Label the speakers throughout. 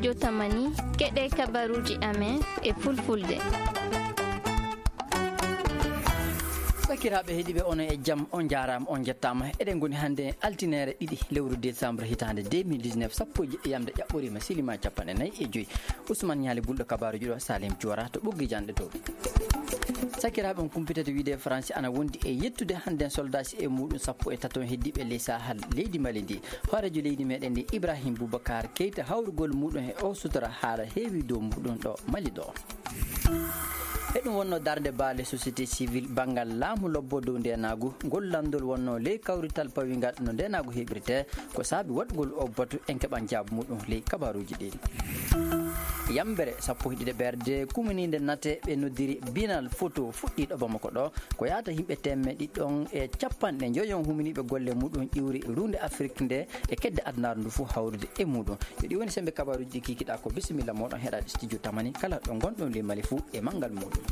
Speaker 1: studio tamani keɗe kabaruji amen e fulfulde.
Speaker 2: Sakiraaɓe heeɗiɓe ono e jaam on jarama on jettama eɗen goni hannde altinere 2 lewru décembre hitande 2019 sappoji yamde ƴaɓɓorima silima 45 Ousmane Ñaali bulɗo kabaruji ɗo Salim Diora to ɓoggi janɗe to. Sakiraaɓe on kumpitade wiide France ana wondi e yettude hannde soldats e muɗum 13 heddiɓe ley sahal leydi Mali ndi. Hoorejo leydi meɗen ndi Ibrahim Boubacar Keita hawrugol muɗum e o sutora haala heewi dow muɗum ɗo Mali ɗo. E ɗum wonno darde baale société civile banggal laamu lobbo dow ndenagu ngol landol wonno ley kawrital pawingal no ndenagu heɓirte ko saabi waɗgol o batu en keɓan jaabu muɗum ley kabaruji ɗin. Yambere 12 ɓerde kuminide nate ɓe noddiri binal photo fuɗɗiɗo Bamako ɗo ko yahata yimɓe temme ɗiɗon e capanɗe joyon huminiɓe golle muɗum ƴiwri runde Afrique nde e kedde adnaru ndu fuu hawrude e muɗum. Ɗi woni sembe kabaruji ɗi kikiɗa ko bisimilla moɗon heɗade studio tamani kala ɗo gonɗon ley Mali fuu e manggal muɗum.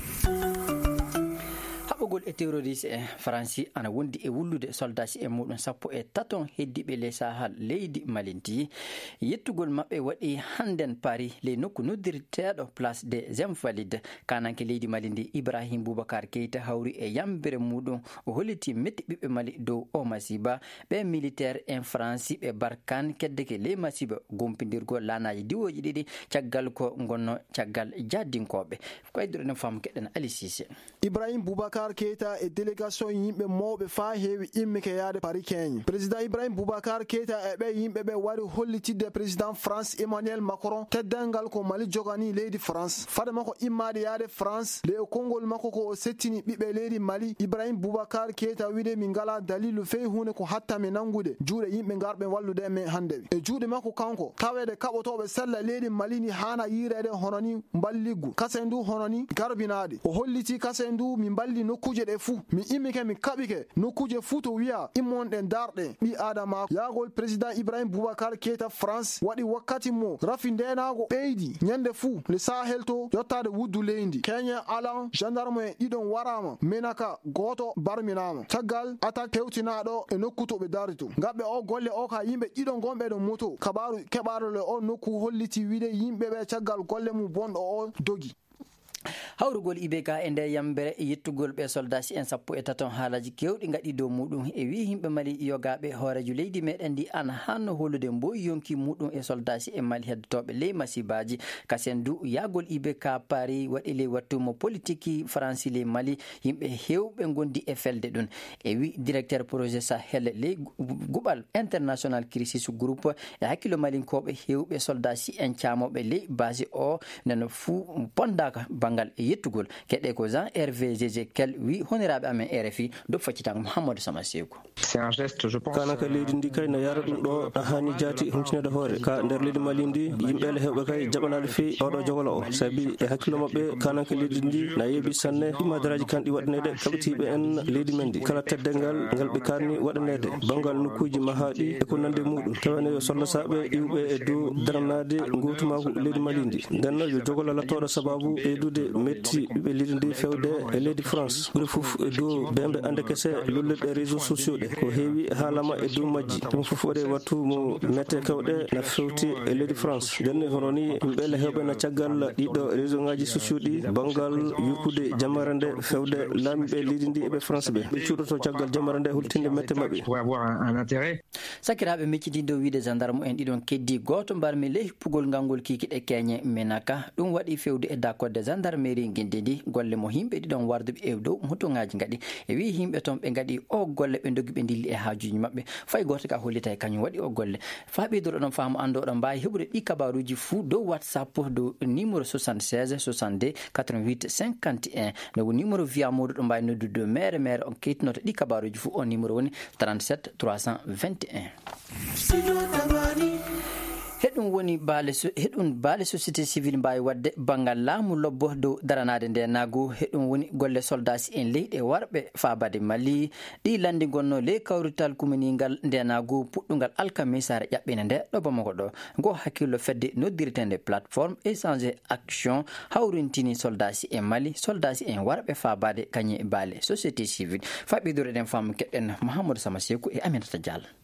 Speaker 2: Haɓɓugol e terroriste en France ana wondi e wullude soldats e muɗum 13 heddiɓe ley sahal leydi Mali ndi. Yettugol maɓɓe waɗi hannden Paris ley nokku noddirteɗo place des Invalides. Kananke leydi Mali ndi Ibrahim Boubacar Keita hawri e yambere muɗum o holliti metti ɓiɓɓe Mali dow o masiba ɓe militaire en France ɓe barkan keddeke ley masiba gompidirgol lanaji diwoji ɗiɗi caggal ko gonno caggal jaddinkoɓe ko ydduɗen fam keɗen Ali Cissé.
Speaker 3: Ibrahim Boubacar Keita e délégation yimɓe mawɓe fa heewi immike yaade Paris keñe. Président Ibrahim Boubacar Keita e ɓe yimɓe ɓe wari hollitidde président France Emmanuel Macron teddalngal ko Mali jogani leydi France. Fade makko immade yaade France le konngol makko ko o settini ɓiɓɓe leydi Mali. Ibrahim Boubacar Keita wiide min ngala dalilu fey hunde ko hattami nangude juuɗe yimɓe garɓe wallude men hande e juuɗe makko kanko tawede kaɓotoɓe sella leydi Mali ni hana yirede hono ni balliggu kase ndu hono ni garbinade o holliti kase ndu mi balli nokkuje ɗe fuu mi immike mi kaɓike nokkuje fuu to wiya immonɗen darɗe ɓi adama yagol président Ibrahim Boubacar Keita France waɗi wakkati mo rafi ndenago ɓeydi ñande fuu le Sahel to yottade wuddu leydi Kenya alan gendarme en ɗiɗon warama menaka goto barminama caggal attaque pewtinaɗo e nokku to ɓe dari to gaɓɓe o golle o ka yimɓe ɗiɗon gonɓe ɗo moto kabaru keɓarole o nokku holliti wiide yimɓe ɓe caggal golle mum bonɗo o dogi.
Speaker 2: Hawrugol IBK e nder yambere yettugol ɓe soldats en 13 haalaji kewɗi gaɗi dow muɗum e wi yimɓe Mali yogaɓe hoorejo leydi meɗen ndi ana hanno hollude mboyi yonki muɗum e soldats e Mali heddotoɓe ley masibaji kasen du yagol IBK Paris waɗi ley wattumo politique France ley Mali yimɓe hewɓe gondi e felde ɗum e wi directeur projet Sahel ley guɓal international crisis groupe e hakkilo malinkoɓe hewɓe soldats en camoɓe ley base o nano fuu pondaka bangal yettugol keɗe ko Jean Hervé Jezekel wi honiraɓe amen RFI do faccitango Mouhamadou Samasekou.
Speaker 4: C'est un geste je pense
Speaker 5: kana ka leydi ndi kay na yara ɗum ɗo hani jati humtinede hoore ka nder leydi Mali ndi yimɓele hewɓe kay jaɓanade fewi oɗo jogolo o sabi e hakkilo mabɓe kana ka leydi ndi na yeeɓi sanne madaraji kanɗi waɗanede kaɓetiɓe en leydi men ndi kala teddengal ngal ɓe kanni waɗanede bangal nokkuji mahaɗi e ko nande muɗum tawene yo sollasaɓe iwɓe e dow daranade gowtumako leydi Mali ndi ndenno yo jogolo lattoɗo sababu ɓeydude metti ɓiɓɓe leydi ndi fewde e leydi France ɓuri fof e dow bemɓe ande kese lullirɗe réseaux sociaux ɗe ko heewi haalama e dow majji ɗum fof waɗe wattu mo mette kewɗe na fewti e leydi France nden hono ni yimɓele hewɓe na caggal ɗiɗo réseau ngaji sociaux ɗi bangal yurkude jamare nde fewde laamiɓe leydi ndi eɓe France ɓe cuuɗoto caggal jamare nde hultinde mette mabɓe
Speaker 2: sakiraɓe meccidi dow wiide gendarme en ɗiɗon keddi goto mbarmi ley hippugol ngangol kikiɗe keñe menaka ɗum waɗi fewde e dakkorde gendarmerie guinde ndi golle mo yimɓe ɗiɗon warduɓe e dow motoŋaji gaɗi e wi yimɓe toon ɓe gaɗi o golle ɓe dogi ɓe dilli e hajuji mabɓe fay goto ka hollita e kañum waɗi o golle fa ɓeydoɗo ɗon faamu ando oɗon mbawi heɓude ɗi kabaruji fuu dow WhatsApp dow numéro 76 62 88 51 no numéro wiya moɗo ɗo mbawi noddude mere on kettinoto ɗi kabaruji fuu on numéro woni 37 321. Heɗum woni baale société civile mbawi wadde bangal laamu lobbo dow daranade nde nago heɗum woni golle soldats en leyɗe warɓe fabade Mali ɗi landi gonno ley kawrital kuminingal nde nago puɗɗugal alkamisare ƴaɓɓine nde ɗo Bamako ɗo go hakkillo fedde noddirtende plateforme échanger action hawrintini soldats en Mali soldats en warɓe fabade kañe baale société civile faɓidore ɗen fam keɗɗen Mouhamadou Samasekou e Aminata Diallo.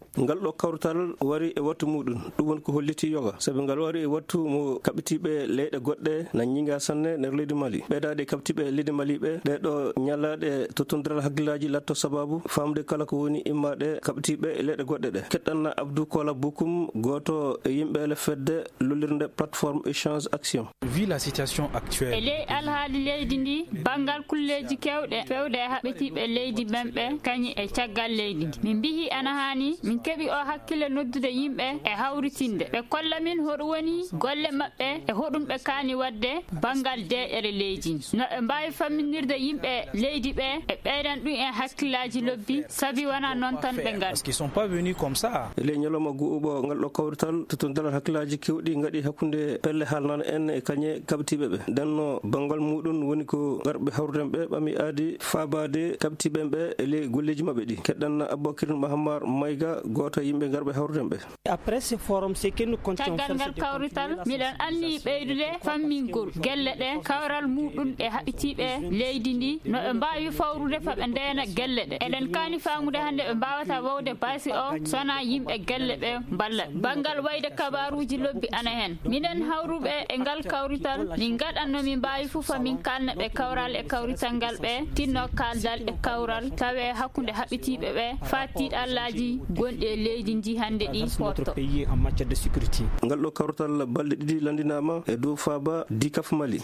Speaker 5: ngal ɗo kawrutal wari e wattu muɗum ɗum woni ko holliti yoga sabi ngal wari e wattu mo kaɓitiɓe leyɗe goɗɗe naññiga sanne nder leydi Mali ɓeydade kaɓitiɓe leydi Mali ɓe ɗeɗo ñalaɗe tottodiral haggillaji latto sababu famde kala ko woni immaɗe kaɓitiɓe e leyɗe goɗɗe ɗe keɗɗanna Abdou Kola Bokoum goto e yimɓe le fedde lollirde plateforme échange action.
Speaker 4: Vu la situation actuelle
Speaker 6: ele alhaali leydi ndi bangal kulleji kewɗe fewde e haɓitiɓe leydi ɓenɓe kañi e caggal leydi ndi min mbihi ana hani min keɓi o hakkille noddude yimɓe e hawritinde ɓe kolla min hoɗum woni golle maɓɓe e hoɗum ɓe kaani wadde bangal deƴere leydi no ɓe mbawi famminirde yimɓe leydi ɓe e ɓeydan ɗum e hakkillaji lobbi sabi wona noon tan ɓe ngal
Speaker 4: parce qu'ils sont pas venus comme ça.
Speaker 5: ele ñalawma guuɓo ngal ɗo kawrital tottodiral hakkillaji kewɗi gaɗi hakkude pelle haalnane en e kañe kaɓitiɓe ɓe ndenno bangal muɗum woni ko garɓe hawrden ɓe ɓami aadi faabade kaɓitiɓe ɓe e ley golleji mabɓe ɗi keɗɗanna Aboubacry Mahamar Mayga goto yimɓe garɓe hawrden ɓe.
Speaker 7: Après ce forum c'est que nous comptons
Speaker 6: caggal ngal kawrital miɗen anni ɓeydude fammingol gelle ɗe kawral muɗum e haɓitiɓe leydi ndi no ɓe mbawi fawrude faɓe ndena gelle ɗe eɗen kaani famude hande ɓe mbawata wawde basi o sona yimɓe gelle ɓe mballa bangal wayde kabaruji lobbi ana hen minen hawruɓe e ngal kawrital min gaɗanno min mbawi fufa min kalna ɓe kawral e kawrital ngal ɓe tinno kaldal e kawral tawe hakkude haɓitiɓe ɓe fatiɗ allaji gonɗi e leydi ndi hande ɗi
Speaker 7: notre pays en matière de sécurité.
Speaker 5: ngal ɗo kawrital balɗe ɗiɗi landinama e dow faaba dikaf Mali.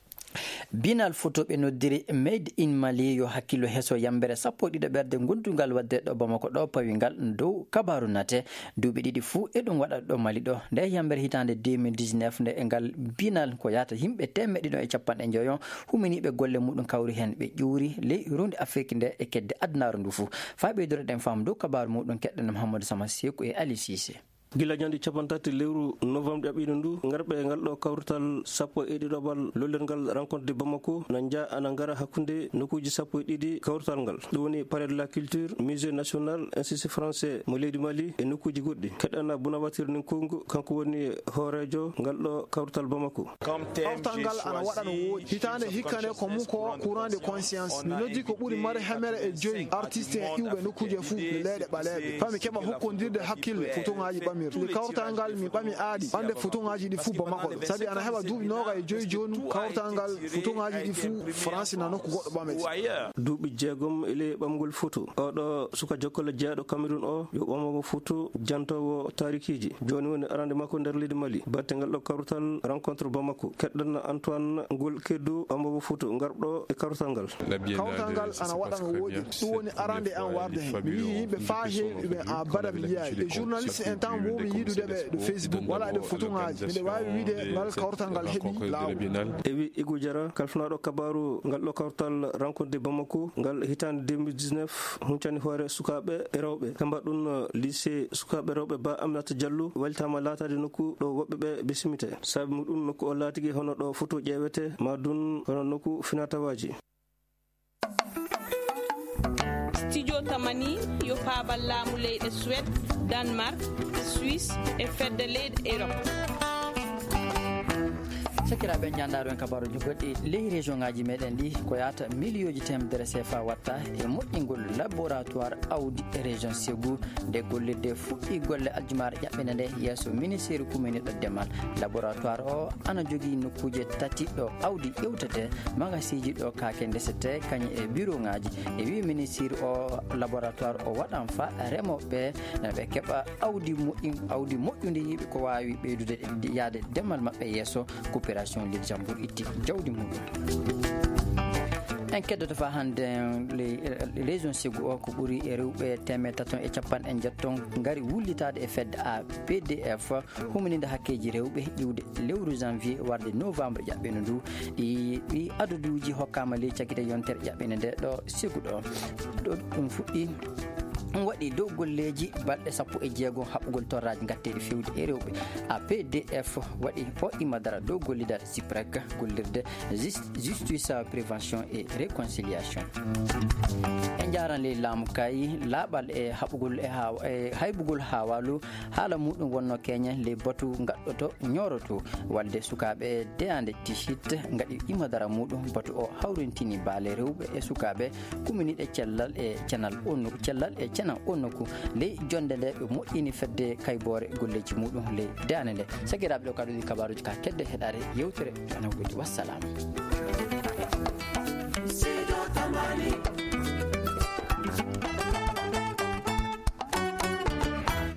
Speaker 2: binal photo ɓe noddiri made in Mali yo hakkillo heeso yambere 12 ɓerde gondugal wadde ɗo Bamako ɗo pawingal dow kabaru nate duuɓi ɗiɗi fuu e ɗum waɗa ɗo Mali ɗo nde yambere hitande 2019 nde e ngal binal ko yata yimɓe 150 huminiɓe golle muɗum kawri hen ɓe ƴuuri ley runde Afrique nde e kedde adnaru ndu fuu fa ɓeydore ɗen fam dow kabaru muɗum keɗɗen Mouhamadou Sama Sekou e Ali Cissé.
Speaker 5: gila ñande 13 lewru novembre ƴaɓɓiɗo ndu garɓe e ngal ɗo kawrital 11 lollirgal rencontre de Bamako na jaa ana gara hakkude nokkuji 12 kawrital ngal ɗum woni palais de la culture musée national institut français mo leydi Mali e nokkuji goɗɗi keɗɗana Bonaventure Ninkongo kanko woni hoorejo ngal ɗo kawrital Bamako.
Speaker 3: kawrital ngal ana waɗa no woɗi hitande hikkane ko mum ko courant de conscience mi noddi ko ɓuuri mare hemere e joyi artiste en iwɓe nokkuje fuu e leyɗe ɓaleɓe fami keɓa hokkodirde hakkille photoŋaji ɓami nde kawrital ngal mi ɓami aadi ɓande photoŋaji ɗi fuu Bamako ɗo sabi ana heɓa duuɓi 25 joni kawrital ngal photoŋaji ɗi fuu France na nokku goɗɗo ɓamete
Speaker 5: duuɓi 6 ele ɓamgol photo oɗo suka jokkole jeeyaɗo Cameroun o yo ɓamamo photo jantowo tarikiji joni woni arande makko nder leydi Mali batte ngal ɗo kawrital rencontre Bamako keɗɗanno Antoine Ngol Keddo ɓamamo photo garɗo e kawrital ngal
Speaker 3: ana waɗa no woɗi ɗum woni arande an warde hen mi wi yimɓe fa heewi ɓe a baɗa mi yiyayi e journaliste en temps momi yiɗude ɓe ɗo Facebook wala ɗe photoŋaji miɗe wawi wiide ngal kawrital ngal heeɓi lawol
Speaker 5: e wi Igou Diarra kalfinaɗo kabaru ngal ɗo kawrital rencontre de Bamako ngal hitande 2019 huncani hoore sukaɓe e rewɓe kamba ɗum lycée sukaɓe rewɓe Ba Aminata Diallo walitama latade nokku ɗo woɓɓe ɓe bisimite saabi muɗum nokku o latigui hono ɗo photo ƴewete ma dun hono nokku finatawaji.
Speaker 8: Studio Tamani yo paabal laamu leyɗe Suède, Danemark, Suisse e fedde leyɗe Europe.
Speaker 2: sakiraɓe ñandaro en kabaruji goɗɗi ley région ngaji meɗen ɗi ko yata million ji temedere CFA watta e moƴƴingol laboratoire awdi e région Ségou nde gollirde fuɗɗi golle aljumare ƴaɓɓene nde yesso ministére commune ɗo Demal laboratoire o ana jogui nokkuje tati ɗo awdi ƴewtete magasiji ɗo kake ndesete kañum e bureau ngaji e wi ministére o laboratoire o waɗan fa remoɓe ɓe keeɓa awdi moƴƴude yiɓe ko wawi ɓeydude yaade demal mabɓe yesso coopération Lille Jambour itti jawdi muɗum en keddoto fa hande région Ségou o ko ɓuuri e rewɓe 350 ngari wullitade e fedde a PDF huminide hakkeji rewɓe ƴiwde lewru janvier warde novembre ƴaɓɓene ndu ɗi aduduji hokkama ley cakkite yontere ƴaɓɓene nde ɗo Ségou ɗo ɗum fuɗɗi waɗi dow golleji balɗe 16 haɓɓugol torraji gatteɗi fewde e rewɓe a PDF waɗi o imadara dow gollidal SIPREC gollirde justice prévention et réconciliation en yaran le lamu kay labal e habugol e haybugol hawalu hala mudum wonno Kenya le batu gaddoto nyoroto walde sukabe de ande tishit ngadi imadara mudum batu o hawrintini bale rewbe e sukabe kumini de cellal e channel onno cellal e channel onnoku le jondele be mo'ini fedde kaybore golleji mudum le danele sagirabe do kadu kabaruji ka kedde hedare yewtere anawudi wassalam. Sido tamani